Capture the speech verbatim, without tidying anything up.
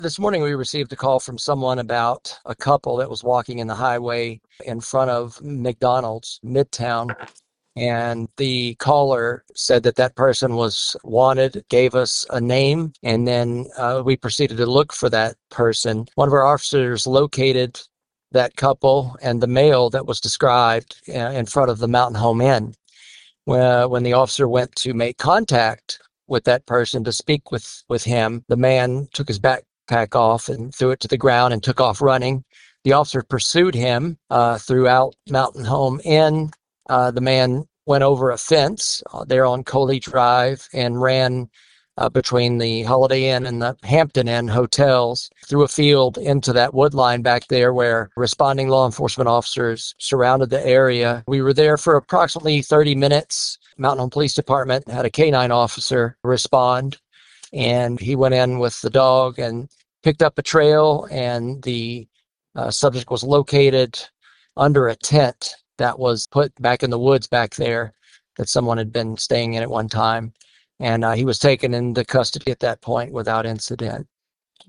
This morning, we received a call from someone about a couple that was walking in the highway in front of McDonald's, Midtown. And the caller said that that person was wanted, gave us a name, and then uh, we proceeded to look for that person. One of our officers located that couple and the male that was described uh, in front of the Mountain Home Inn. When, when the officer went to make contact with that person to speak with, with him, the man took his backpack off and threw it to the ground and took off running. The officer pursued him uh, throughout Mountain Home Inn. Uh, the man went over a fence uh, there on Coley Drive and ran uh, between the Holiday Inn and the Hampton Inn hotels through a field into that wood line back there where responding law enforcement officers surrounded the area. We were there for approximately thirty minutes. Mountain Home Police Department had a canine officer respond, and he went in with the dog and picked up a trail, and the uh, subject was located under a tent that was put back in the woods back there that someone had been staying in at one time. And uh, he was taken into custody at that point without incident.